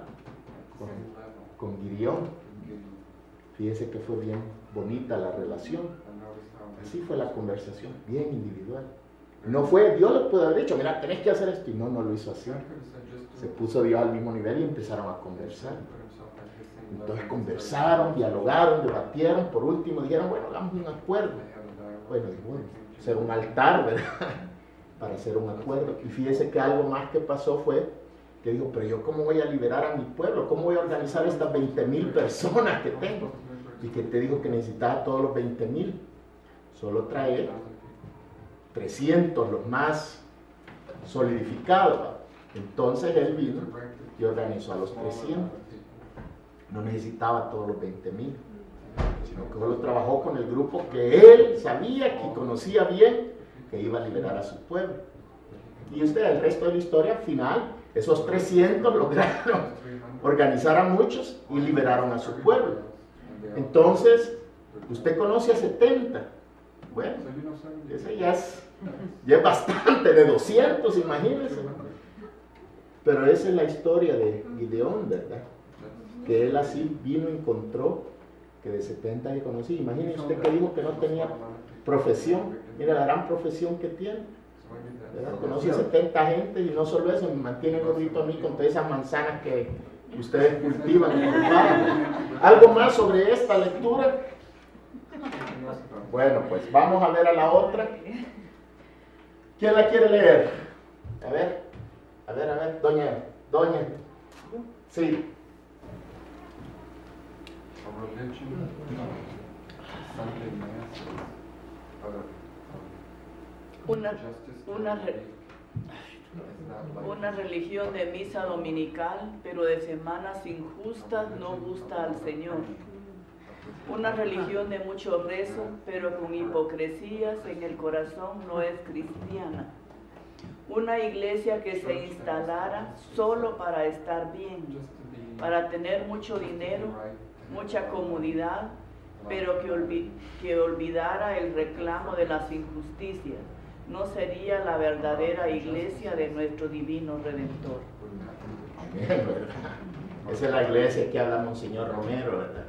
Speaker 2: con Gideón. Fíjese que fue bien bonita la relación. Así fue la conversación, bien individual. No fue, Dios le pudo haber dicho, mira, tenés que hacer esto, y no lo hizo así. Se puso Dios al mismo nivel y empezaron a conversar. Entonces conversaron, dialogaron, debatieron, por último dijeron, bueno, hagamos un acuerdo. Bueno, hacer un altar, ¿verdad? Para hacer un acuerdo. Y fíjese que algo más que pasó fue que dijo, pero yo cómo voy a liberar a mi pueblo, cómo voy a organizar estas 20,000 personas que tengo. Y que te dijo que necesitaba todos los 20,000. Solo trae 300, los más solidificados. Entonces él vino y organizó a los 300. No necesitaba todos los 20,000, sino que solo trabajó con el grupo que él sabía, que conocía bien, que iba a liberar a su pueblo. Y el resto de la historia, al final, esos 300 lograron organizar a muchos y liberaron a su pueblo. Entonces, usted conoce a 70. Bueno, ese ya es bastante, de 200, imagínense. Pero esa es la historia de Gideón, ¿verdad? Que él así vino y encontró que de 70 que conocí. Imagínese usted que dijo que no tenía profesión. Mira la gran profesión que tiene. ¿Verdad? Conoce 70 gente y no solo eso, me mantiene gordito a mí con todas esas manzanas que ustedes cultivan. ¿Algo más sobre esta lectura? Bueno, pues vamos a ver a la otra. ¿Quién la quiere leer? A ver, doña. Sí.
Speaker 24: Una religión de misa dominical, pero de semanas injustas no gusta al Señor. Una religión de mucho rezo, pero con hipocresías en el corazón no es cristiana. Una iglesia que se instalara solo para estar bien, para tener mucho dinero, mucha comodidad, pero que olvidara el reclamo de las injusticias. No sería la verdadera iglesia de nuestro divino Redentor.
Speaker 2: Esa es la iglesia que habla Monseñor Romero, ¿verdad?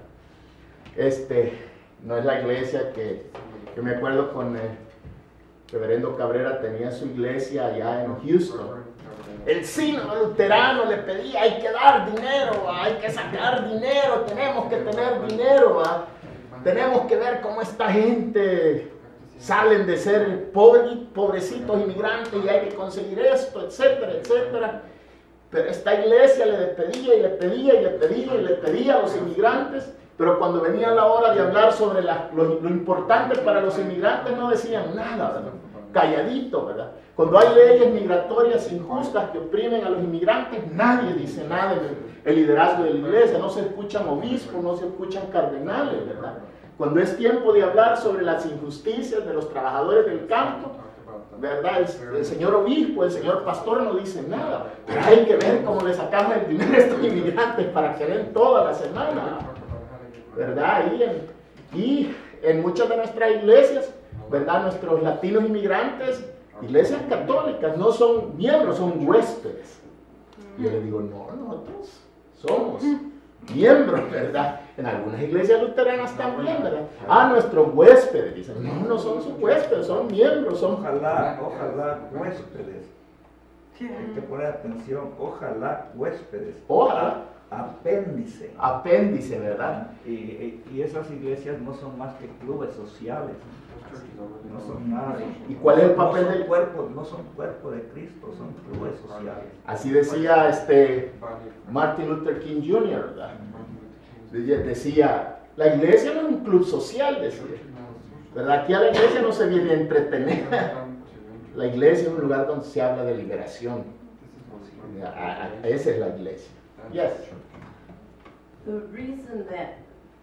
Speaker 2: No es la iglesia que me acuerdo con el reverendo Cabrera, tenía su iglesia allá en Houston. El sínodo luterano le pedía, hay que dar dinero, hay que sacar dinero, tenemos que tener dinero, tenemos que ver cómo esta gente salen de ser pobrecitos inmigrantes y hay que conseguir esto, etcétera, etcétera. Pero esta iglesia le pedía y le pedía y le pedía y le pedía a los inmigrantes, pero cuando venía la hora de hablar sobre lo importante para los inmigrantes no decían nada, ¿verdad? Calladito, ¿verdad? Cuando hay leyes migratorias injustas que oprimen a los inmigrantes, nadie dice nada en el liderazgo de la iglesia, no se escuchan obispos, no se escuchan cardenales, ¿verdad? Cuando es tiempo de hablar sobre las injusticias de los trabajadores del campo, ¿verdad? El señor obispo, el señor pastor no dice nada, pero hay que ver cómo le sacamos el dinero a estos inmigrantes para que den toda la semana, ¿verdad? Y en muchas de nuestras iglesias, ¿verdad? Nuestros latinos inmigrantes, iglesias católicas, no son miembros, son huéspedes. Y yo les digo, no, nosotros somos miembros, ¿verdad? En algunas iglesias luteranas también, ¿verdad? Nuestros huéspedes, dicen, no son sus huéspedes, son miembros, son...
Speaker 19: Ojalá huéspedes. Hay que poner atención, ojalá huéspedes.
Speaker 2: Ojalá.
Speaker 19: Apéndice.
Speaker 2: Apéndice, ¿verdad?
Speaker 19: Y esas iglesias no son más que clubes sociales. No son nada.
Speaker 2: ¿Y cuál es el papel del
Speaker 19: cuerpo? No son cuerpo de Cristo, son clubes sociales.
Speaker 2: Así decía Martin Luther King Jr., ¿verdad? Decía, la iglesia no es un club social, decía, ¿verdad? Aquí a la iglesia no se viene a entretener. La iglesia es un lugar donde se habla de liberación. Esa es la iglesia. Yes.
Speaker 5: The reason that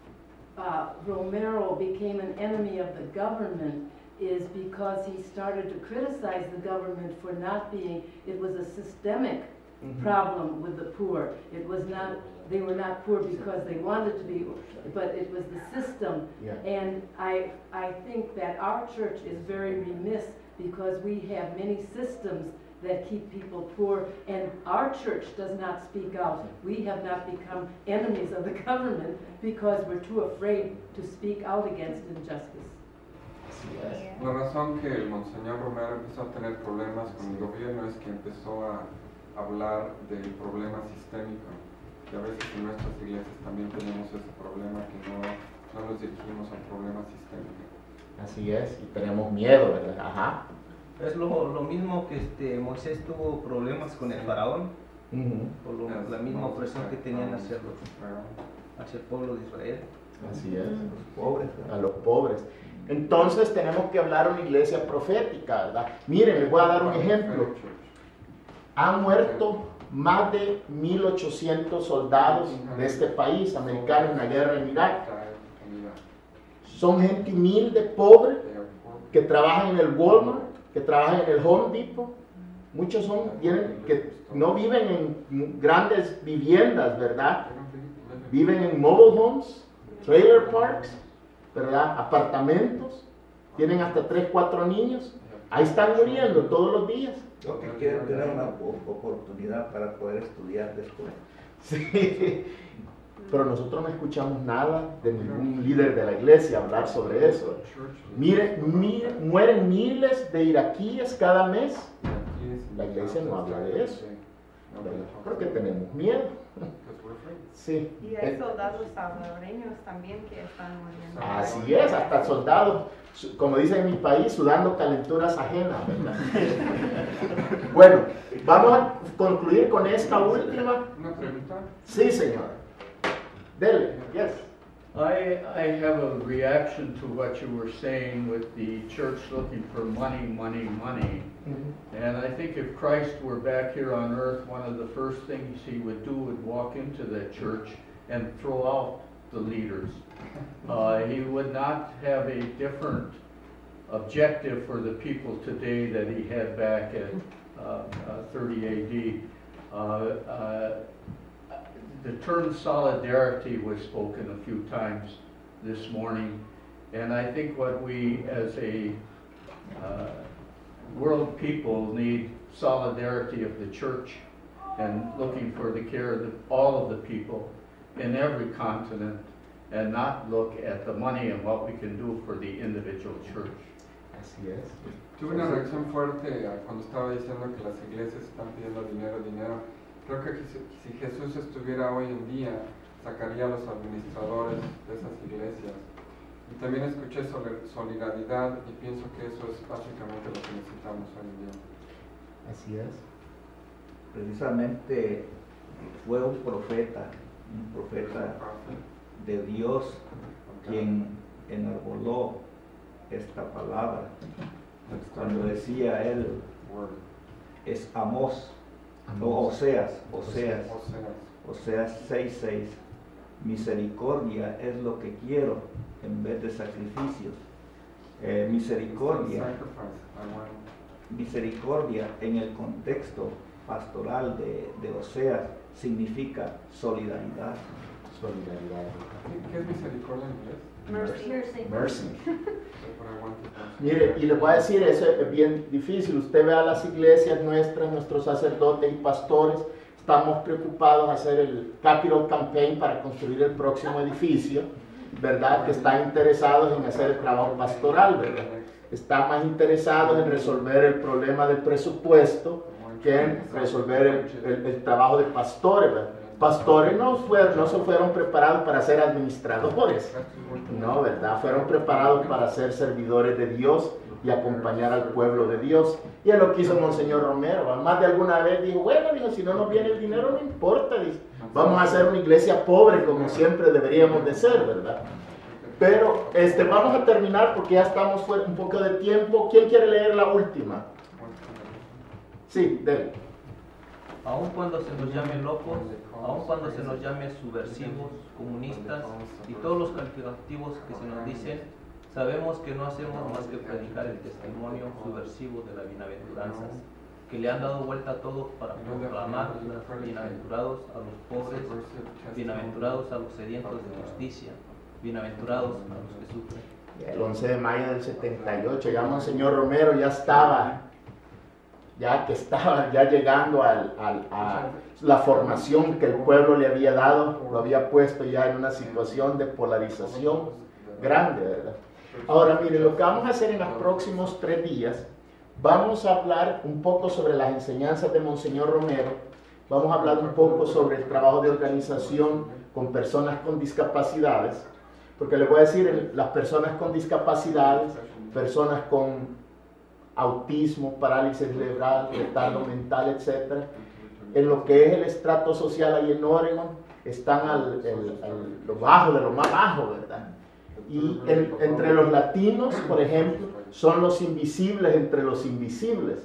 Speaker 5: Romero became an enemy of the government is because he started to criticize the government for not being, it was a systemic problem with the poor. It was not, they were not poor because they wanted to be, but it was the system.
Speaker 2: Yeah.
Speaker 5: And I think that our church is very remiss because we have many systems that keep people poor, and our church does not speak out. We have not become enemies of the government because we're too afraid to speak out against injustice.
Speaker 10: La razón que el Monseñor Romero empezó a tener problemas con el gobierno es que empezó a hablar del problema sistémico, que a veces en nuestras iglesias también tenemos ese problema, que no nos dirigimos a un problema sistémico.
Speaker 2: Así es, y tenemos miedo, ¿verdad? Ajá.
Speaker 20: Es lo mismo que Moisés tuvo problemas con el faraón, por la misma opresión que tenían hacia el pueblo de Israel.
Speaker 2: Así es, a los pobres. Entonces tenemos que hablar una iglesia profética, ¿verdad? Miren, les voy a dar un ejemplo. Han muerto más de 1.800 soldados de este país, americanos, en la guerra en Irak. Son gente humilde, pobre, que trabajan en el Walmart, que trabajan en el Home Depot. Muchos que no viven en grandes viviendas, ¿verdad? Viven en mobile homes, trailer parks, ¿verdad? Apartamentos. Tienen hasta 3, 4 niños. Ahí están muriendo todos los días.
Speaker 19: Yo que quiero tener una oportunidad para poder estudiar después.
Speaker 2: Sí, pero nosotros no escuchamos nada de ningún líder de la iglesia hablar sobre eso. Mueren miles de iraquíes cada mes. La iglesia no habla de eso, porque tenemos miedo. Sí.
Speaker 12: Y hay soldados salvadoreños también que están muriendo.
Speaker 2: Así es, hasta soldados, como dicen en mi país, sudando calenturas ajenas, ¿verdad? Bueno, vamos a concluir con esta última.
Speaker 10: ¿Una pregunta?
Speaker 2: Sí, señor. Dele, yes.
Speaker 4: I have a reaction to what you were saying with the church looking for money. And I think if Christ were back here on earth, one of the first things he would do would walk into the church and throw out the leaders. He would not have a different objective for the people today that he had back at 30 AD. The term solidarity was spoken a few times this morning, and I think what we as a world people need solidarity of the church and looking for the care of all of the people in every continent, and not look at the money and what we can do for the individual church.
Speaker 2: Así es.
Speaker 10: Tuve una reacción fuerte cuando estaba diciendo que las iglesias están pidiendo dinero. Creo que si Jesús estuviera hoy en día, sacaría a los administradores de esas iglesias. Y también escuché sobre solidaridad y pienso que eso es básicamente lo que necesitamos hoy en día.
Speaker 2: Así es.
Speaker 19: precisamente fue un profeta de Dios quien enarboló esta palabra. Cuando decía él, es Amós, o Oseas 6:6, misericordia es lo que quiero en vez de sacrificios. Misericordia en el contexto pastoral de Oseas significa solidaridad.
Speaker 7: ¿Qué es misericordia en inglés?
Speaker 2: Mercy. Mire, y le voy a decir, eso es bien difícil. Usted ve a las iglesias nuestras, nuestros sacerdotes y pastores, estamos preocupados de hacer el Capital Campaign para construir el próximo edificio, ¿verdad? Que están interesados en hacer el trabajo pastoral, ¿verdad? Están más interesados en resolver el problema del presupuesto que en resolver el trabajo de pastores, ¿verdad? Pastores no se fueron preparados para ser administradores, no, ¿verdad? Fueron preparados para ser servidores de Dios y acompañar al pueblo de Dios. Y es lo que hizo Monseñor Romero. Más de alguna vez dijo, bueno, dijo, si no nos viene el dinero no importa, dice, vamos a hacer una iglesia pobre como siempre deberíamos de ser, ¿verdad? Pero vamos a terminar porque ya estamos fuera un poco de tiempo. ¿Quién quiere leer la última? Sí, dele.
Speaker 20: Aun cuando se nos llame locos, aun cuando se nos llame subversivos, comunistas y todos los calificativos que se nos dicen, sabemos que no hacemos más que predicar el testimonio subversivo de las bienaventuranzas, que le han dado vuelta a todo para proclamar bienaventurados a los pobres, bienaventurados a los sedientos de justicia, bienaventurados a los que sufren.
Speaker 2: El 11 de mayo del 78, ya Monseñor Romero ya estaba llegando a la formación que el pueblo le había dado, lo había puesto ya en una situación de polarización grande, ¿verdad? Ahora, mire, lo que vamos a hacer en los próximos 3 días, vamos a hablar un poco sobre las enseñanzas de Monseñor Romero, vamos a hablar un poco sobre el trabajo de organización con personas con discapacidades, porque le voy a decir, las personas con discapacidades, personas con autismo, parálisis cerebral, retardo mental, etc. En lo que es el estrato social ahí en Oregon, están lo bajo de lo más bajo, ¿verdad? Y entre los latinos, por ejemplo, son los invisibles entre los invisibles.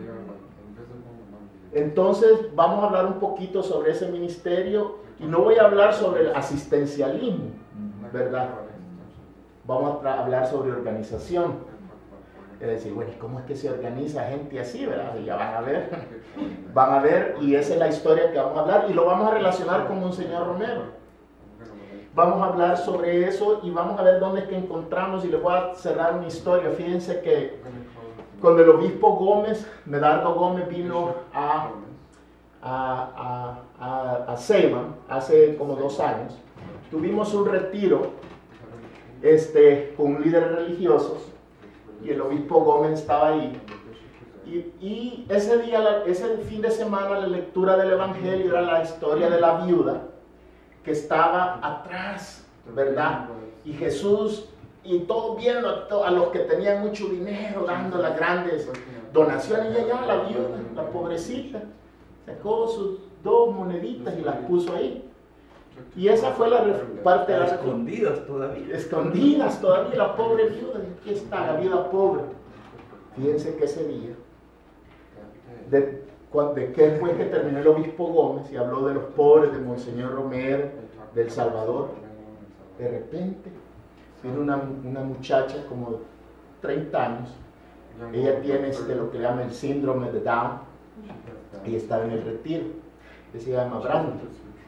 Speaker 2: Entonces, vamos a hablar un poquito sobre ese ministerio y no voy a hablar sobre el asistencialismo, ¿verdad? Vamos a hablar sobre organización. Es decir, bueno, ¿cómo es que se organiza gente así, verdad? Y ya van a ver, y esa es la historia que vamos a hablar, y lo vamos a relacionar con Monseñor Romero. Vamos a hablar sobre eso, y vamos a ver dónde es que encontramos, y les voy a cerrar una historia. Fíjense que cuando el obispo Gómez, Medardo Gómez, vino a Salem, hace como 2 años, tuvimos un retiro con líderes religiosos, y el obispo Gómez estaba ahí. Y ese día, ese fin de semana, la lectura del Evangelio era la historia de la viuda que estaba atrás, ¿verdad? Y Jesús, y todos viendo a los que tenían mucho dinero, dando las grandes donaciones, y allá la viuda, la pobrecita, sacó sus 2 moneditas y las puso ahí. Y esa fue la parte de las
Speaker 19: escondidas todavía.
Speaker 2: Escondidas todavía, la pobre viuda. Aquí está, la viuda pobre. Fíjense que ese día, después que terminó el obispo Gómez y habló de los pobres, de Monseñor Romero, del Salvador, de repente vino una muchacha como de 30 años. Ella tiene lo que le llaman el síndrome de Down. Ella estaba en el retiro. Ella se llama Brandon.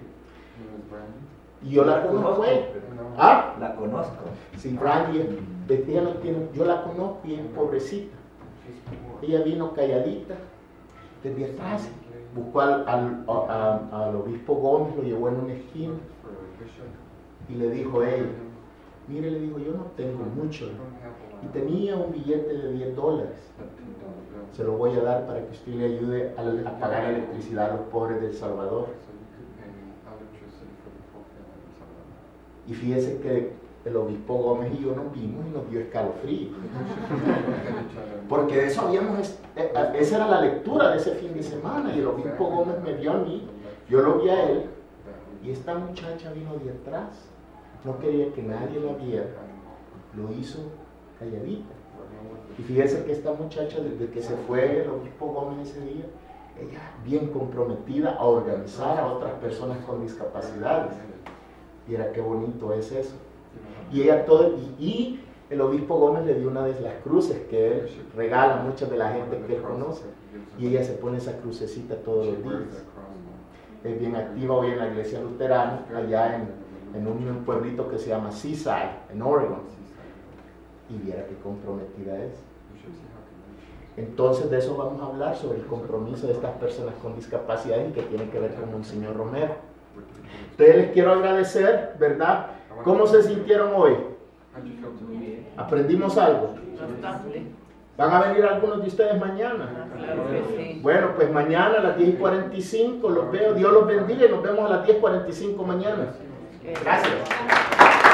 Speaker 2: Y yo la conozco. ¿Ah?
Speaker 19: La conozco.
Speaker 2: Sí, Brandy, yo la conozco bien, pobrecita. Ella vino calladita, desde atrás, buscó al obispo Gómez, lo llevó en una esquina y le dijo a ella, mire, le dijo, yo no tengo mucho, y tenía un billete de $10. Se lo voy a dar para que usted le ayude a pagar la electricidad a los pobres de El Salvador. Y fíjese que el obispo Gómez y yo nos vimos y nos dio escalofrío. Porque de eso esa era la lectura de ese fin de semana, y el obispo Gómez me vio a mí, yo lo vi a él, y esta muchacha vino de atrás, no quería que nadie la viera, lo hizo calladita. Y fíjese que esta muchacha, desde que se fue el obispo Gómez ese día, ella bien comprometida a organizar a otras personas con discapacidades. Y era qué bonito es eso. Y ella y el obispo Gómez le dio una de las cruces que él regala a mucha de la gente que él conoce. Y ella se pone esa crucecita todos los días. Es bien activa hoy en la iglesia luterana, allá en un pueblito que se llama Seaside, en Oregon. Y viera qué comprometida es. Entonces de eso vamos a hablar, sobre el compromiso de estas personas con discapacidad y que tiene que ver con Monseñor Romero. Entonces les quiero agradecer, ¿verdad? ¿Cómo se sintieron hoy? ¿Aprendimos algo? ¿Van a venir algunos de ustedes mañana?
Speaker 24: Claro que sí.
Speaker 2: Bueno, pues mañana a las 10:45 los veo. Dios los bendiga y nos vemos a las 10:45 mañana. Gracias.